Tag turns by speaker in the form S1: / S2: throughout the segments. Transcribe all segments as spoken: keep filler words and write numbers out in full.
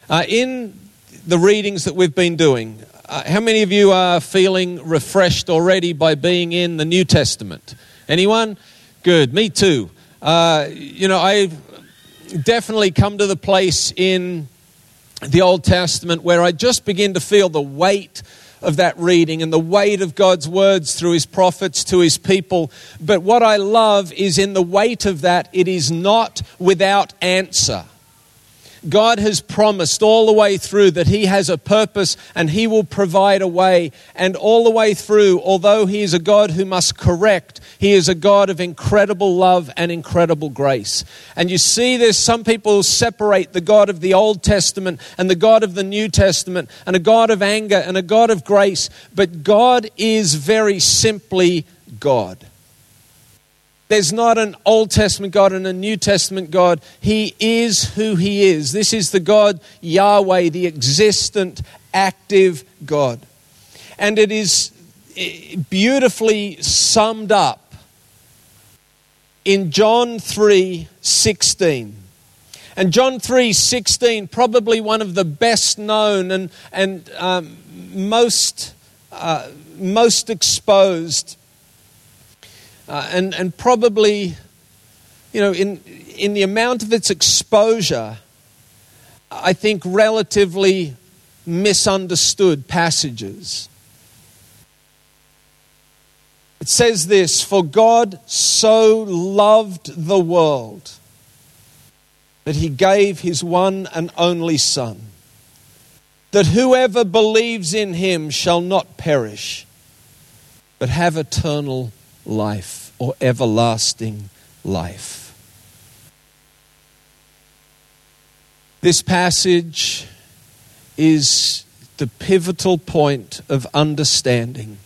S1: Uh, in the readings that we've been doing, uh, how many of you are feeling refreshed already by being in the New Testament? Anyone? Good, me too. Uh, you know, I've definitely come to the place in the Old Testament where I just begin to feel the weight of that reading and the weight of God's words through his prophets to his people. But what I love is in the weight of that, it is not without answer. God has promised all the way through that he has a purpose and he will provide a way. And all the way through, although he is a God who must correct, he is a God of incredible love and incredible grace. And you see this, some people separate the God of the Old Testament and the God of the New Testament and a God of anger and a God of grace. But God is very simply God. There's not an Old Testament God and a New Testament God. He is who he is. This is the God, Yahweh, the existent, active God. And it is beautifully summed up in John three sixteen. And John three sixteen, probably one of the best known and, and um, most, uh, most exposed Uh, and, and probably, you know, in in the amount of its exposure, I think relatively misunderstood passages. It says this, "For God so loved the world that he gave his one and only Son, that whoever believes in him shall not perish, but have eternal life," or everlasting life. This passage is the pivotal point of understanding,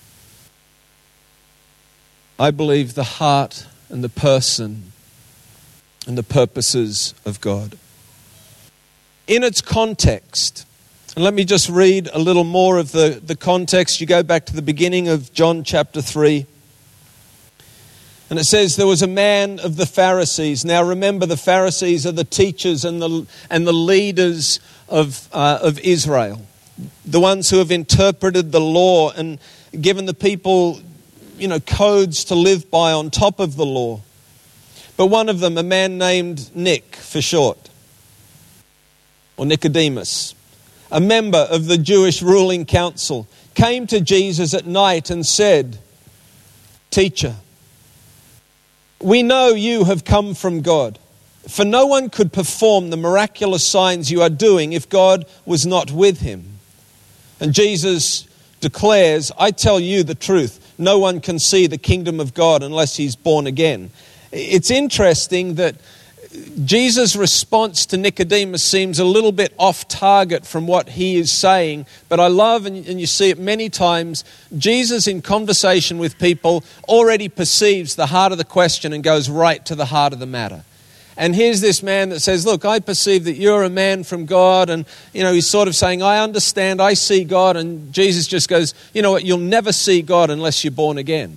S1: I believe, the heart and the person and the purposes of God. In its context, and let me just read a little more of the, the context. You go back to the beginning of John chapter three. And it says, there was a man of the Pharisees. Now remember, the Pharisees are the teachers and the and the leaders of uh, of Israel. The ones who have interpreted the law and given the people, you know, codes to live by on top of the law. But one of them, a man named Nick for short, or Nicodemus, a member of the Jewish ruling council, came to Jesus at night and said, "Teacher, we know you have come from God, for no one could perform the miraculous signs you are doing if God was not with him." And Jesus declares, "I tell you the truth, no one can see the kingdom of God unless he's born again." It's interesting that Jesus' response to Nicodemus seems a little bit off target from what he is saying, but I love, and you see it many times, Jesus in conversation with people already perceives the heart of the question and goes right to the heart of the matter. And here's this man that says, "Look, I perceive that you're a man from God," and you know, he's sort of saying, "I understand, I see God," and Jesus just goes, "You know what, you'll never see God unless you're born again."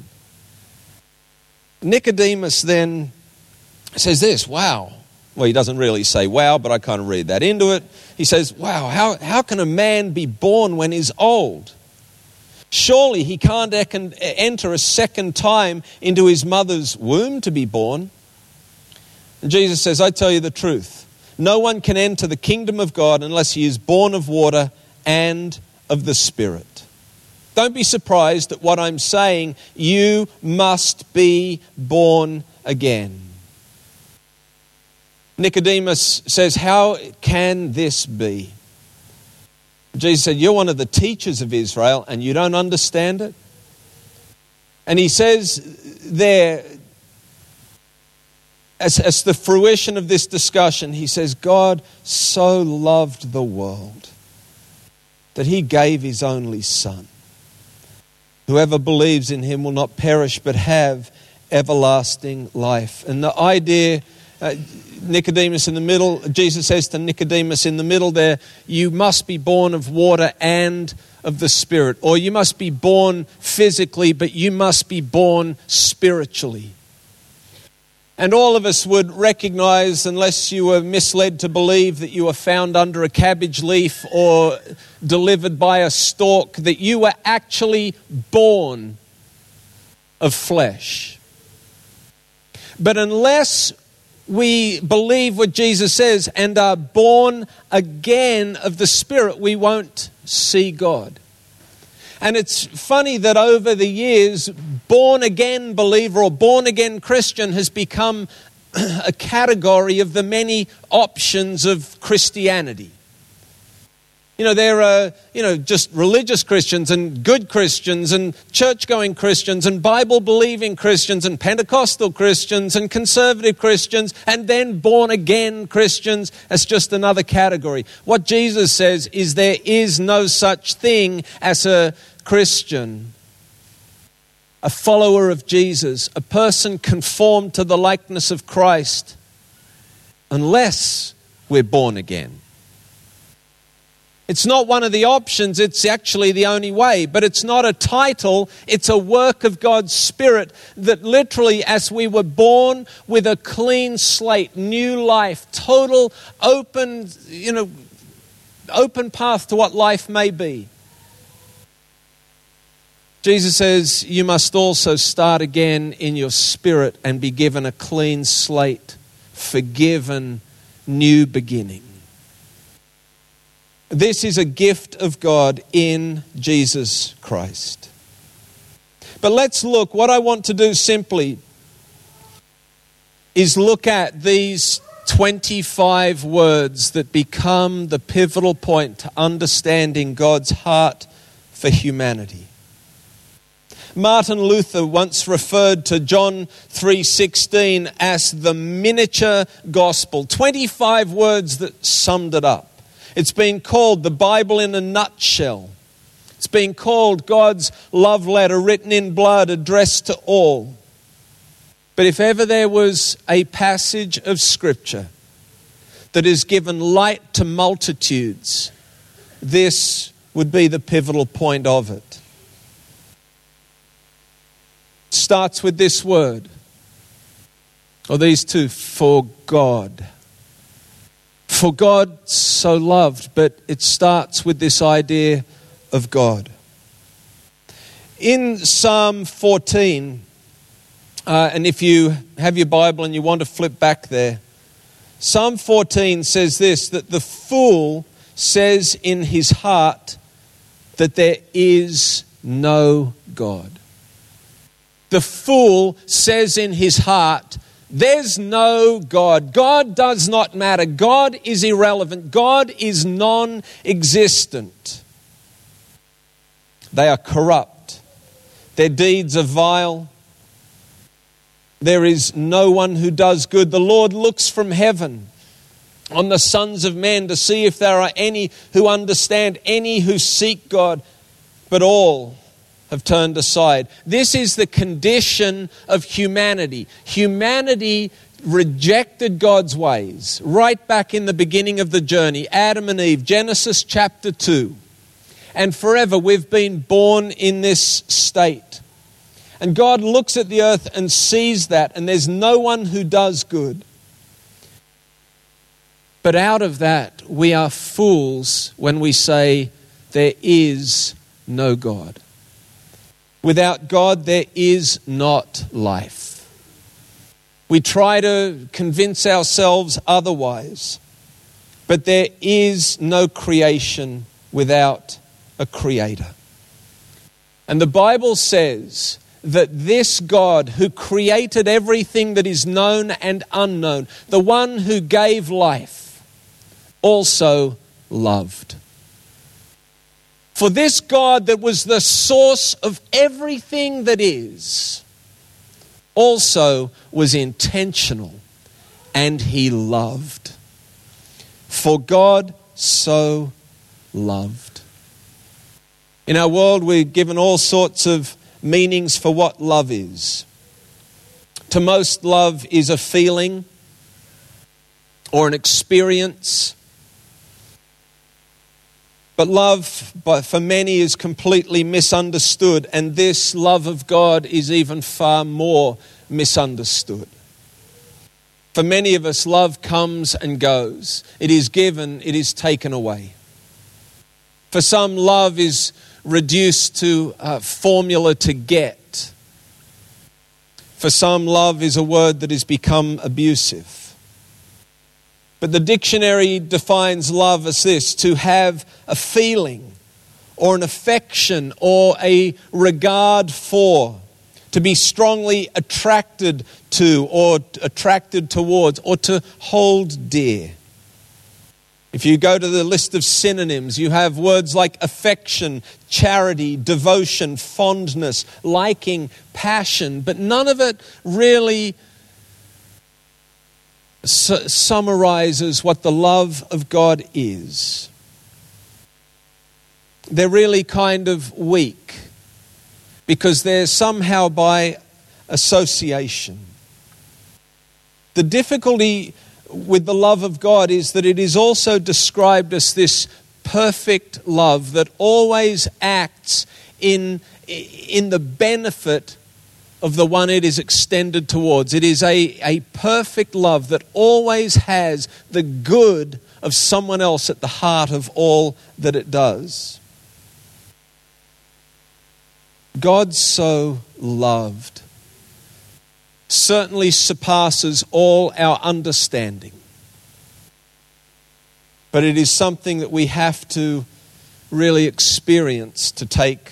S1: Nicodemus then says this, wow. Well, he doesn't really say wow, but I kind of read that into it. He says, wow, how, how can a man be born when he's old? Surely he can't enter a second time into his mother's womb to be born. And Jesus says, "I tell you the truth. No one can enter the kingdom of God unless he is born of water and of the Spirit." Don't be surprised at what I'm saying. You must be born again. Nicodemus says, "How can this be?" Jesus said, "You're one of the teachers of Israel and you don't understand it?" And he says there, as, as the fruition of this discussion, he says, God so loved the world that he gave his only Son. Whoever believes in him will not perish but have everlasting life. And the idea, uh, Nicodemus in the middle, Jesus says to Nicodemus in the middle there, you must be born of water and of the Spirit. Or you must be born physically, but you must be born spiritually. And all of us would recognize, unless you were misled to believe that you were found under a cabbage leaf or delivered by a stork, that you were actually born of flesh. But unless we believe what Jesus says and are born again of the Spirit, we won't see God. And it's funny that over the years, born-again believer or born-again Christian has become a category of the many options of Christianity. You know, there are, you know, just religious Christians and good Christians and church-going Christians and Bible-believing Christians and Pentecostal Christians and conservative Christians and then born-again Christians as just another category. What Jesus says is there is no such thing as a Christian, a follower of Jesus, a person conformed to the likeness of Christ, unless we're born again. It's not one of the options, it's actually the only way. But it's not a title, it's a work of God's Spirit that literally, as we were born with a clean slate, new life, total open, you know, open path to what life may be. Jesus says you must also start again in your spirit and be given a clean slate, forgiven, new beginning. This is a gift of God in Jesus Christ. But let's look, what I want to do simply is look at these twenty-five words that become the pivotal point to understanding God's heart for humanity. Martin Luther once referred to John three sixteen as the miniature gospel. twenty-five words that summed it up. It's been called the Bible in a nutshell. It's been called God's love letter written in blood addressed to all. But if ever there was a passage of Scripture that has given light to multitudes, this would be the pivotal point of it. It starts with this word, or these two, for God. For God so loved, but it starts with this idea of God. In Psalm fourteen, uh, and if you have your Bible and you want to flip back there, Psalm fourteen says this, that the fool says in his heart that there is no God. The fool says in his heart, there's no God. God does not matter. God is irrelevant. God is non-existent. They are corrupt. Their deeds are vile. There is no one who does good. The Lord looks from heaven on the sons of men to see if there are any who understand, any who seek God, but all have turned aside. This is the condition of humanity. Humanity rejected God's ways right back in the beginning of the journey. Adam and Eve, Genesis chapter two. And forever we've been born in this state. And God looks at the earth and sees that, and there's no one who does good. But out of that, we are fools when we say there is no God. Without God, there is not life. We try to convince ourselves otherwise, but there is no creation without a creator. And the Bible says that this God who created everything that is known and unknown, the one who gave life, also loved. For this God that was the source of everything that is, also was intentional, and he loved. For God so loved. In our world, we're given all sorts of meanings for what love is. To most, love is a feeling or an experience. But love, for many, is completely misunderstood, and this love of God is even far more misunderstood. For many of us, love comes and goes. It is given, it is taken away. For some, love is reduced to a formula to get. For some, love is a word that has become abusive. But the dictionary defines love as this: to have a feeling or an affection or a regard for, to be strongly attracted to or attracted towards, or to hold dear. If you go to the list of synonyms, you have words like affection, charity, devotion, fondness, liking, passion, but none of it really su- summarizes what the love of God is. They're really kind of weak because they're somehow by association. The difficulty with the love of God is that it is also described as this perfect love that always acts in, in the benefit of the one it is extended towards. It is a, a perfect love that always has the good of someone else at the heart of all that it does. God so loved certainly surpasses all our understanding. But it is something that we have to really experience to take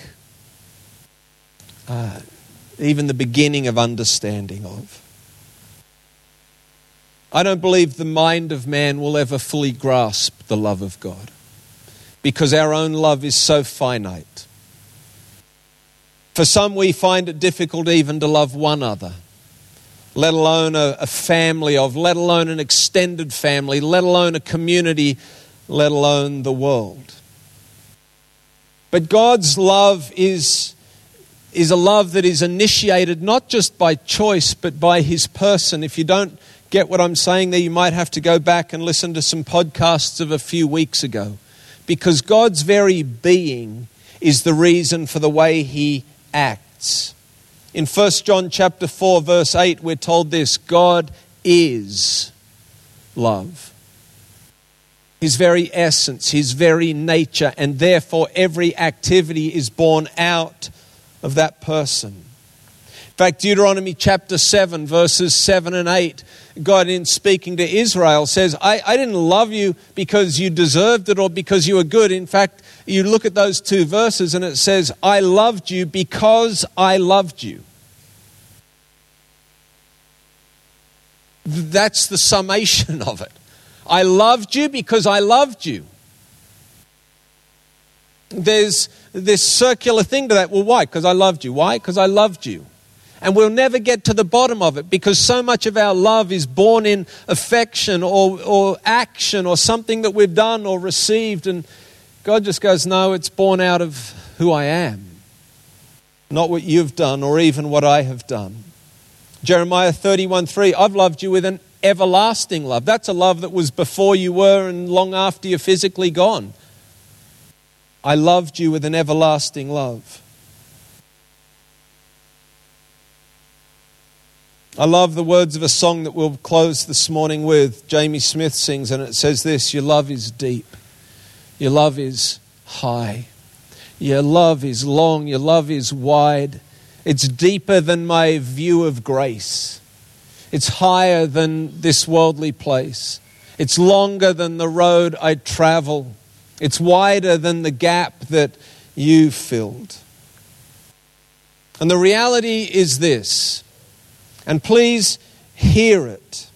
S1: uh, even the beginning of understanding of. I don't believe the mind of man will ever fully grasp the love of God, because our own love is so finite. For some, we find it difficult even to love one other, let alone a, a family of, let alone an extended family, let alone a community, let alone the world. But God's love is, is a love that is initiated not just by choice, but by His person. If you don't get what I'm saying there, you might have to go back and listen to some podcasts of a few weeks ago. Because God's very being is the reason for the way He acts. In First John chapter four, verse eight, we're told this: God is love. His very essence, His very nature, and therefore every activity is born out of that person. In fact, Deuteronomy chapter seven, verses seven and eight, God, in speaking to Israel, says, I, I didn't love you because you deserved it or because you were good. In fact, you look at those two verses and it says, I loved you because I loved you. That's the summation of it. I loved you because I loved you. There's this circular thing to that. Well, why? Because I loved you. Why? Because I loved you. And we'll never get to the bottom of it, because so much of our love is born in affection or, or action or something that we've done or received. And God just goes, no, it's born out of who I am, not what you've done or even what I have done. Jeremiah thirty-one three, I've loved you with an everlasting love. That's a love that was before you were and long after you're physically gone. I loved you with an everlasting love. I love the words of a song that we'll close this morning with. Jamie Smith sings, and it says this: your love is deep, your love is high, your love is long, your love is wide. It's deeper than my view of grace. It's higher than this worldly place. It's longer than the road I travel. It's wider than the gap that you filled. And the reality is this, and please hear it.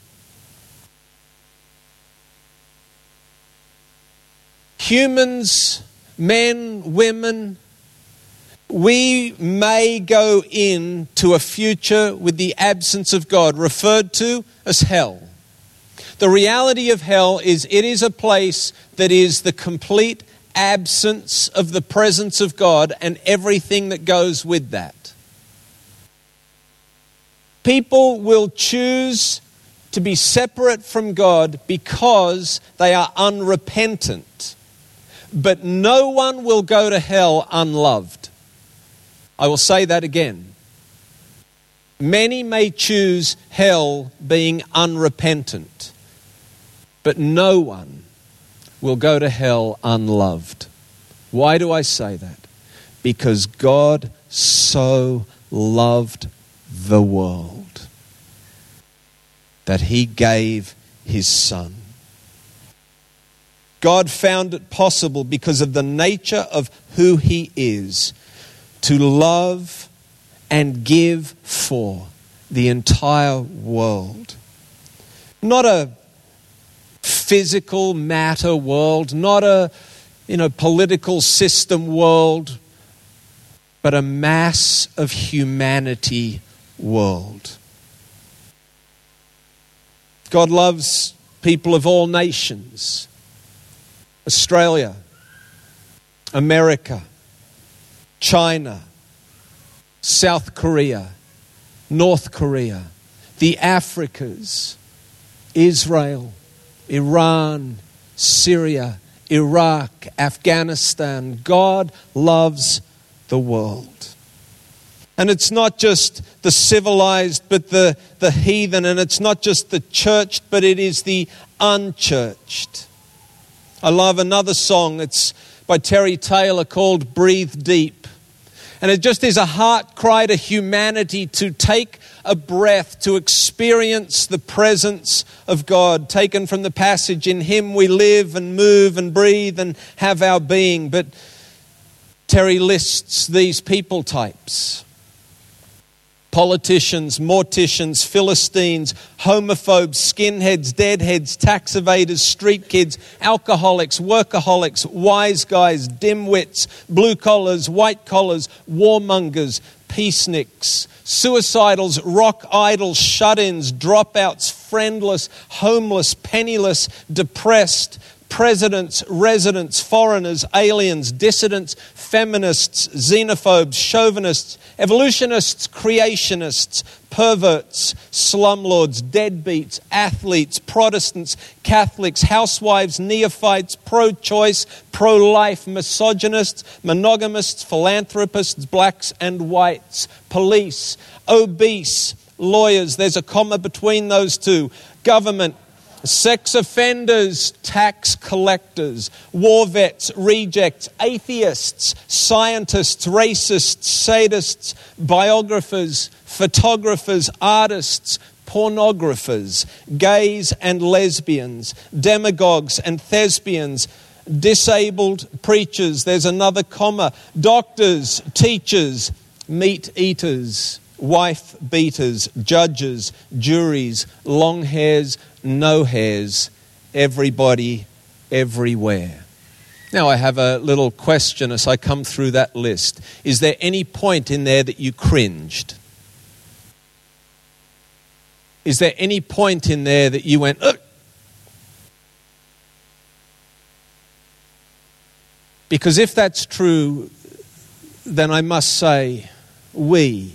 S1: Humans, men, women, we may go into a future with the absence of God, referred to as hell. The reality of hell is it is a place that is the complete absence of the presence of God and everything that goes with that. People will choose to be separate from God because they are unrepentant. But no one will go to hell unloved. I will say that again. Many may choose hell being unrepentant, but no one will go to hell unloved. Why do I say that? Because God so loved the world that he gave his Son. God found it possible because of the nature of who he is to love and give for the entire world. Not a physical matter world, not a you know political system world, but a mass of humanity world. God loves people of all nations. Australia, America, China, South Korea, North Korea, the Africas, Israel, Iran, Syria, Iraq, Afghanistan. God loves the world. And it's not just the civilized, but the, the heathen. And it's not just the churched, but it is the unchurched. I love another song. It's by Terry Taylor called Breathe Deep. And it just is a heart cry to humanity to take a breath, to experience the presence of God, taken from the passage, in him we live and move and breathe and have our being. But Terry lists these people types: politicians, morticians, Philistines, homophobes, skinheads, deadheads, tax evaders, street kids, alcoholics, workaholics, wise guys, dimwits, blue collars, white collars, warmongers, peaceniks, suicidals, rock idols, shut-ins, dropouts, friendless, homeless, penniless, depressed, presidents, residents, foreigners, aliens, dissidents, feminists, xenophobes, chauvinists, evolutionists, creationists, perverts, slumlords, deadbeats, athletes, Protestants, Catholics, housewives, neophytes, pro-choice, pro-life, misogynists, monogamists, philanthropists, blacks and whites, police, obese, lawyers, there's a comma between those two, government, sex offenders, tax collectors, war vets, rejects, atheists, scientists, racists, sadists, biographers, photographers, artists, pornographers, gays and lesbians, demagogues and thespians, disabled preachers, there's another comma, doctors, teachers, meat eaters, wife beaters, judges, juries, long hairs, no hairs, everybody, everywhere. Now I have a little question as I come through that list. Is there any point in there that you cringed? Is there any point in there that you went, ugh? Because if that's true, then I must say, we,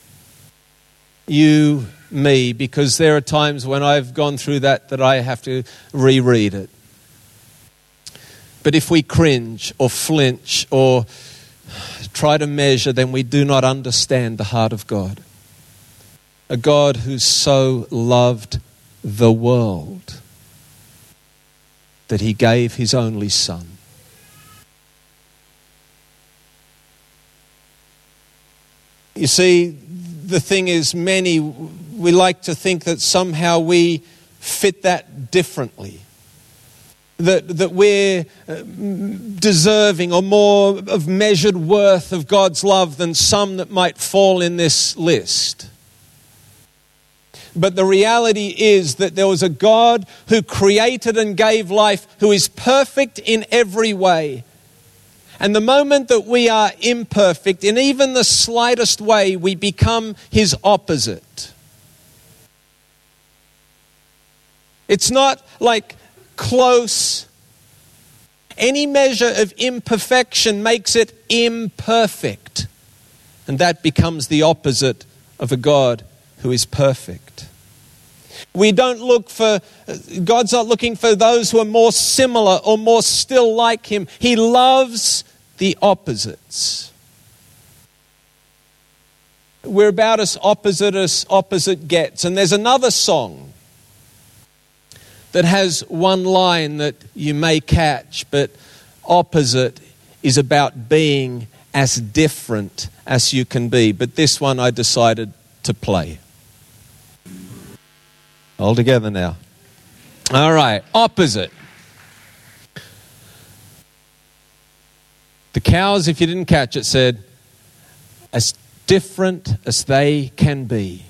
S1: you, me, because there are times when I've gone through that that I have to reread it. But if we cringe or flinch or try to measure, then we do not understand the heart of God. A God who so loved the world that he gave his only Son. You see, the thing is, many, we like to think that somehow we fit that differently. That, that we're deserving or more of measured worth of God's love than some that might fall in this list. But the reality is that there was a God who created and gave life, who is perfect in every way. And the moment that we are imperfect, in even the slightest way, we become his opposite. It's not like close. Any measure of imperfection makes it imperfect. And that becomes the opposite of a God who is perfect. We don't look for, God's not looking for those who are more similar or more still like him. He loves the opposites. We're about as opposite as opposite gets. And there's another song that has one line that you may catch, but opposite is about being as different as you can be. But this one I decided to play. All together now. All right, opposite. The cows, if you didn't catch it, said, as different as they can be.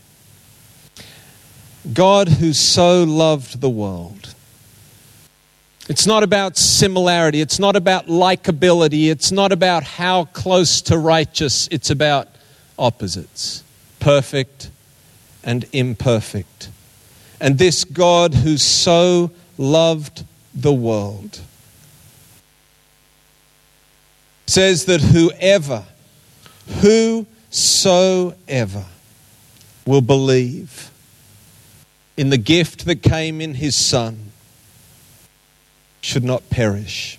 S1: God who so loved the world. It's not about similarity. It's not about likability. It's not about how close to righteous. It's about opposites. Perfect and imperfect. And this God who so loved the world says that whoever, whosoever will believe in the gift that came in his Son should not perish.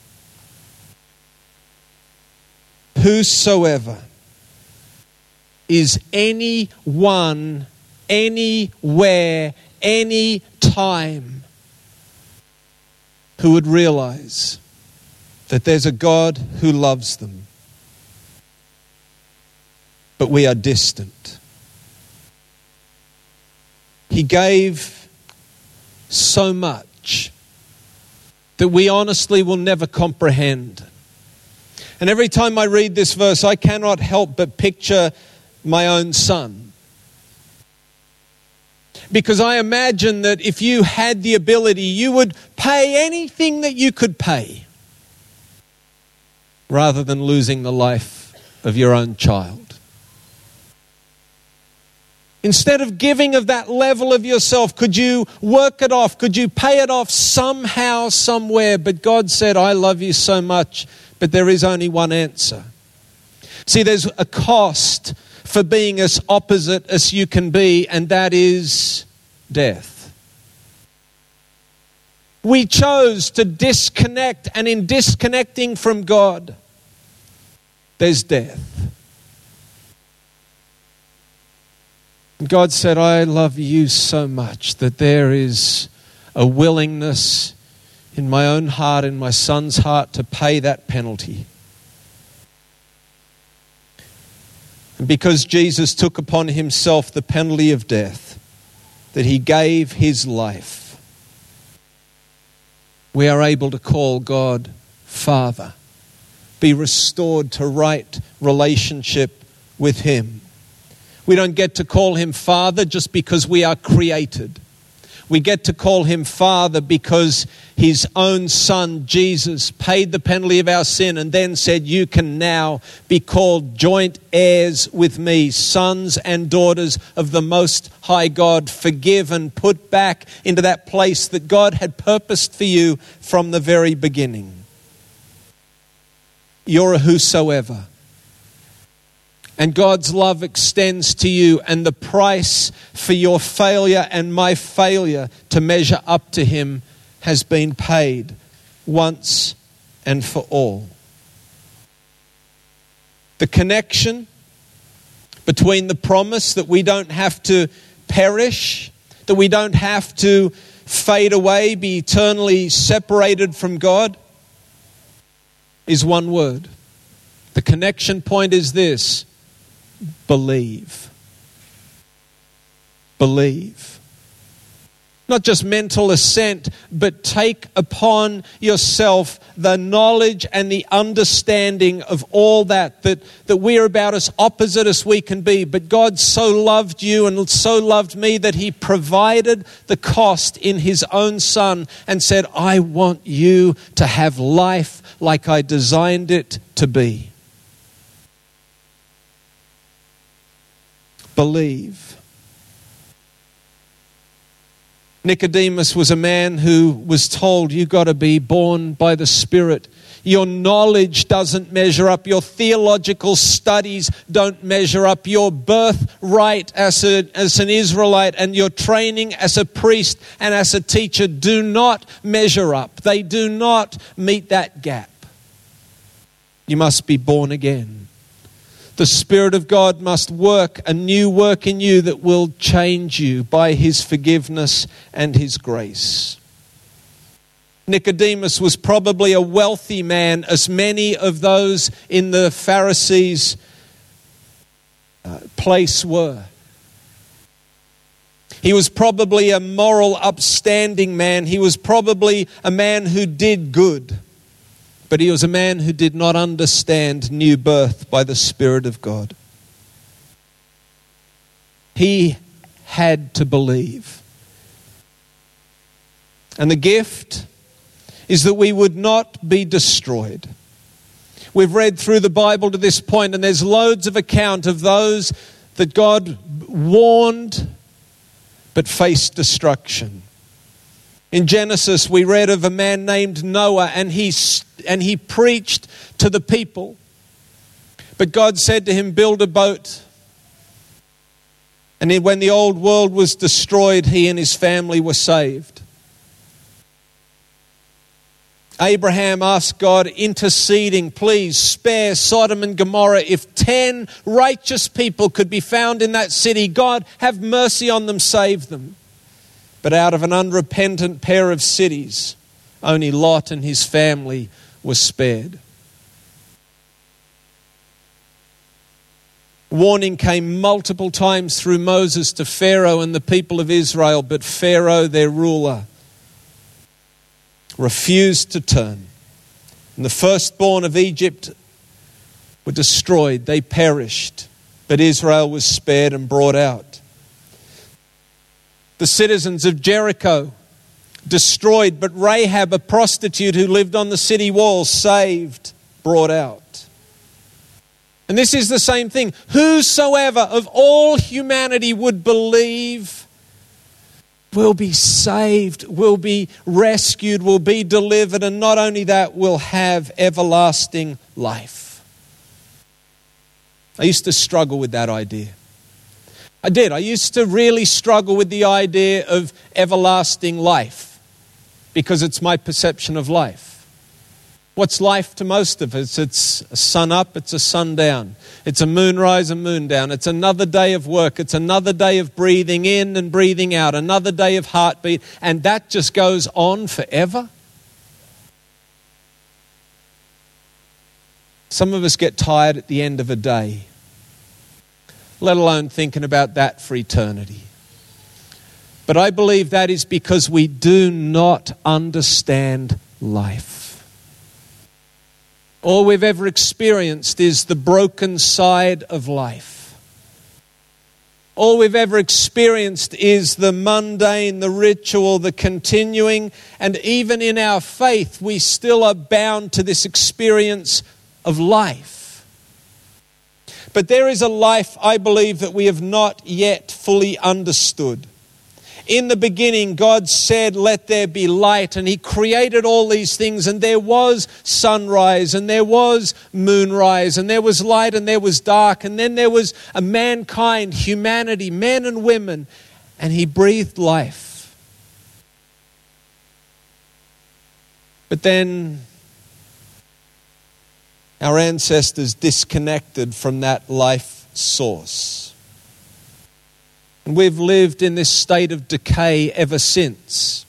S1: Whosoever is anyone, anywhere, any time who would realize that there's a God who loves them, but we are distant. He gave so much that we honestly will never comprehend. And every time I read this verse, I cannot help but picture my own son. Because I imagine that if you had the ability, you would pay anything that you could pay rather than losing the life of your own child. Instead of giving of that level of yourself, could you work it off? Could you pay it off somehow, somewhere? But God said, I love you so much, but there is only one answer. See, there's a cost for being as opposite as you can be, and that is death. We chose to disconnect, and in disconnecting from God, there's death. God said, I love you so much that there is a willingness in my own heart, in my son's heart, to pay that penalty. And because Jesus took upon himself the penalty of death, that he gave his life, we are able to call God Father, be restored to right relationship with him. We don't get to call him Father just because we are created. We get to call him Father because his own Son, Jesus, paid the penalty of our sin and then said, you can now be called joint heirs with me, sons and daughters of the Most High God, forgiven, put back into that place that God had purposed for you from the very beginning. You're a whosoever. And God's love extends to you, and the price for your failure and my failure to measure up to him has been paid once and for all. The connection between the promise that we don't have to perish, that we don't have to fade away, be eternally separated from God, is one word. The connection point is this: believe. Believe. Not just mental assent, but take upon yourself the knowledge and the understanding of all that, that, that we're about as opposite as we can be. But God so loved you and so loved me that he provided the cost in his own Son and said, I want you to have life like I designed it to be. Believe. Nicodemus was a man who was told, you've got to be born by the Spirit. Your knowledge doesn't measure up. Your theological studies don't measure up. Your birthright as, a, as an Israelite and your training as a priest and as a teacher do not measure up. They do not meet that gap. You must be born again. The Spirit of God must work a new work in you that will change you by His forgiveness and His grace. Nicodemus was probably a wealthy man, as many of those in the Pharisees' uh, place were. He was probably a moral, upstanding man. He was probably a man who did good. But he was a man who did not understand new birth by the Spirit of God. He had to believe. And the gift is that we would not be destroyed. We've read through the Bible to this point, and there's loads of account of those that God warned but faced destruction. In Genesis, we read of a man named Noah, and he, and he preached to the people. But God said to him, build a boat. And when the old world was destroyed, he and his family were saved. Abraham asked God, interceding, please spare Sodom and Gomorrah. If ten righteous people could be found in that city, God, have mercy on them, save them. But out of an unrepentant pair of cities, only Lot and his family were spared. Warning came multiple times through Moses to Pharaoh and the people of Israel, but Pharaoh, their ruler, refused to turn. And the firstborn of Egypt were destroyed. They perished. But Israel was spared and brought out. The citizens of Jericho destroyed, but Rahab, a prostitute who lived on the city walls, saved, brought out. And this is the same thing. Whosoever of all humanity would believe will be saved, will be rescued, will be delivered, and not only that, will have everlasting life. I used to struggle with that idea. I did. I used to really struggle with the idea of everlasting life because it's my perception of life. What's life to most of us? It's a sun up, it's a sundown. It's a moonrise, a moon down. It's another day of work. It's another day of breathing in and breathing out. Another day of heartbeat. And that just goes on forever. Some of us get tired at the end of a day, let alone thinking about that for eternity. But I believe that is because we do not understand life. All we've ever experienced is the broken side of life. All we've ever experienced is the mundane, the ritual, the continuing, and even in our faith, we still are bound to this experience of life. But there is a life, I believe, that we have not yet fully understood. In the beginning, God said, let there be light, and He created all these things, and there was sunrise, and there was moonrise, and there was light, and there was dark, and then there was a mankind, humanity, men and women, and He breathed life. But then our ancestors disconnected from that life source. And we've lived in this state of decay ever since.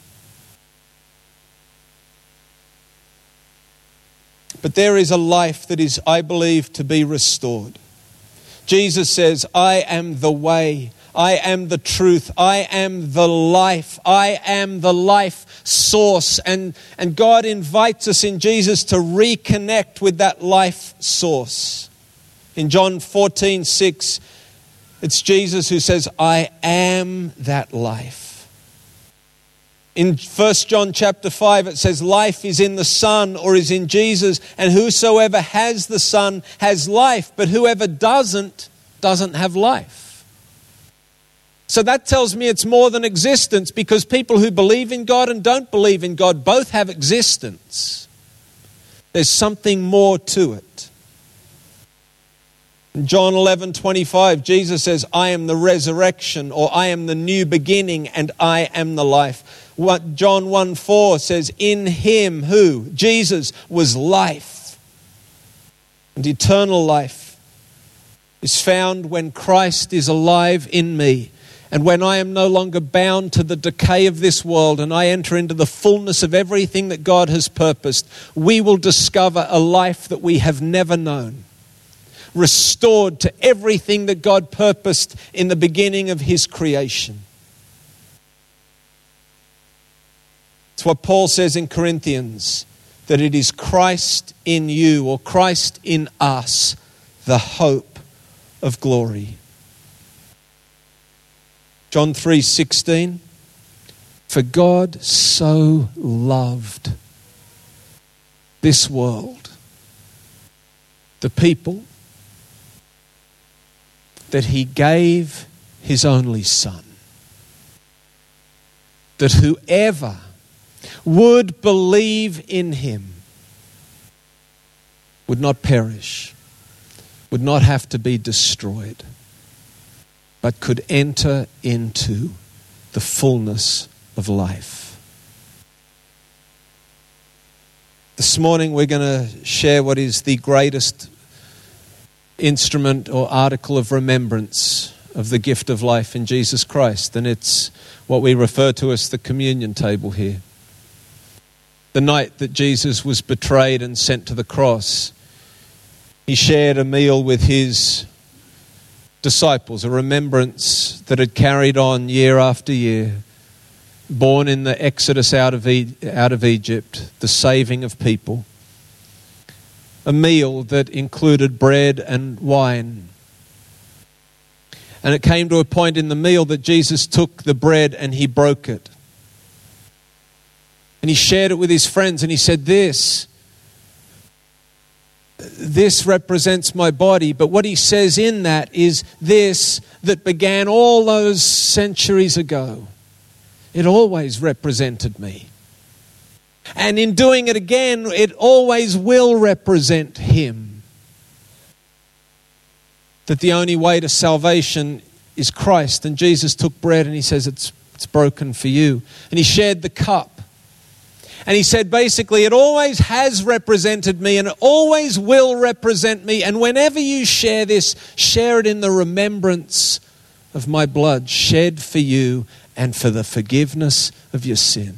S1: But there is a life that is, I believe, to be restored. Jesus says, I am the way, I am the truth, I am the life, I am the life source. And, and God invites us in Jesus to reconnect with that life source. In John fourteen six, it's Jesus who says, I am that life. In First John chapter five, it says, life is in the Son or is in Jesus, and whosoever has the Son has life, but whoever doesn't, doesn't have life. So that tells me it's more than existence, because people who believe in God and don't believe in God both have existence. There's something more to it. In John eleven twenty-five, Jesus says, I am the resurrection, or I am the new beginning, and I am the life. What John one four says, in Him, who? Jesus, was life. And eternal life is found when Christ is alive in me, and when I am no longer bound to the decay of this world and I enter into the fullness of everything that God has purposed. We will discover a life that we have never known, restored to everything that God purposed in the beginning of His creation. It's what Paul says in Corinthians, that it is Christ in you, or Christ in us, the hope of glory. John three sixteen, for God so loved this world, the people, that He gave His only Son, that whoever would believe in Him would not perish, would not have to be destroyed, but could enter into the fullness of life. This morning we're going to share what is the greatest instrument or article of remembrance of the gift of life in Jesus Christ, and it's what we refer to as the communion table here. The night that Jesus was betrayed and sent to the cross, He shared a meal with His disciples, a remembrance that had carried on year after year, born in the exodus out of, e- out of Egypt, the saving of people. A meal that included bread and wine. And it came to a point in the meal that Jesus took the bread and He broke it. And He shared it with His friends and He said, this, this represents my body. But what He says in that is this that began all those centuries ago. It always represented me. And in doing it again, it always will represent Him. That the only way to salvation is Christ. And Jesus took bread and He says, it's, it's broken for you. And He shared the cup. And He said, basically, it always has represented me and it always will represent me. And whenever you share this, share it in the remembrance of my blood shed for you and for the forgiveness of your sin.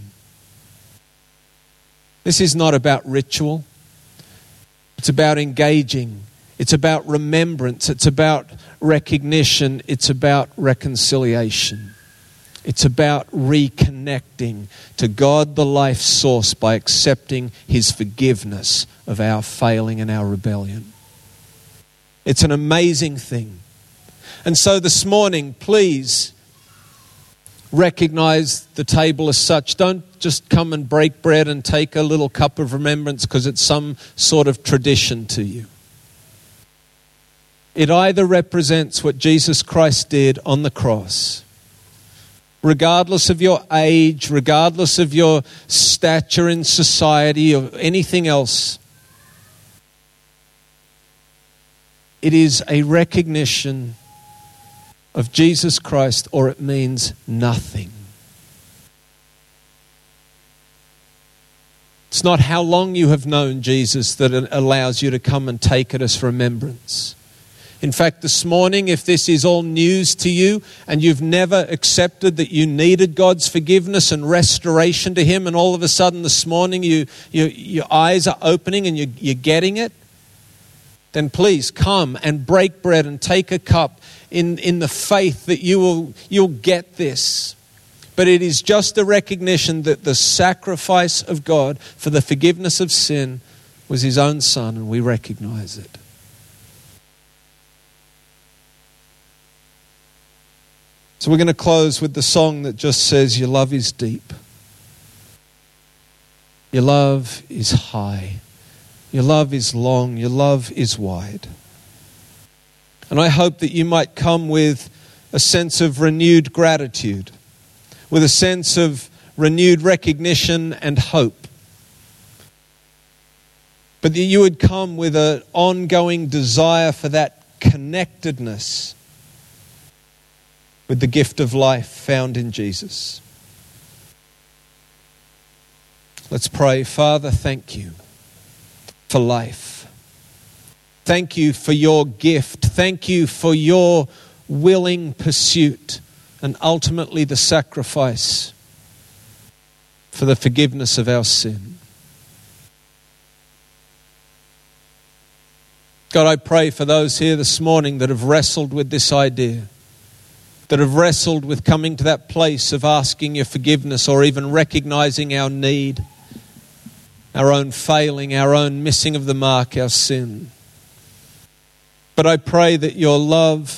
S1: This is not about ritual. It's about engaging. It's about remembrance. It's about recognition. It's about reconciliation. It's about reconnecting to God, the life source, by accepting His forgiveness of our failing and our rebellion. It's an amazing thing. And so this morning, please recognize the table as such. Don't just come and break bread and take a little cup of remembrance because it's some sort of tradition to you. It either represents what Jesus Christ did on the cross, regardless of your age, regardless of your stature in society or anything else. It is a recognition of Jesus Christ, or it means nothing. It's not how long you have known Jesus that allows you to come and take it as remembrance. In fact, this morning, if this is all news to you and you've never accepted that you needed God's forgiveness and restoration to Him, and all of a sudden this morning you, you, your eyes are opening and you, you're getting it, then please come and break bread and take a cup in, in the faith that you will, you'll get this. But it is just a recognition that the sacrifice of God for the forgiveness of sin was His own Son, and we recognize it. So we're going to close with the song that just says, your love is deep. Your love is high. Your love is long. Your love is wide. And I hope that you might come with a sense of renewed gratitude, with a sense of renewed recognition and hope. But that you would come with an ongoing desire for that connectedness with the gift of life found in Jesus. Let's pray. Father, thank you for life. Thank you for your gift. Thank you for your willing pursuit and ultimately the sacrifice for the forgiveness of our sin. God, I pray for those here this morning that have wrestled with this idea, that have wrestled with coming to that place of asking your forgiveness or even recognizing our need, our own failing, our own missing of the mark, our sin. But I pray that your love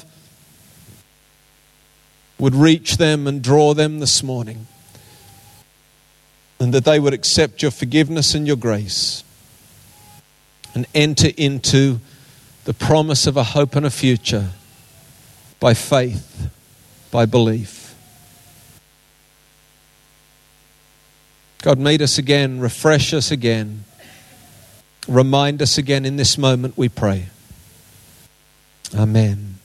S1: would reach them and draw them this morning, and that they would accept your forgiveness and your grace and enter into the promise of a hope and a future by faith, by belief. God, meet us again, refresh us again, remind us again in this moment, we pray. Amen.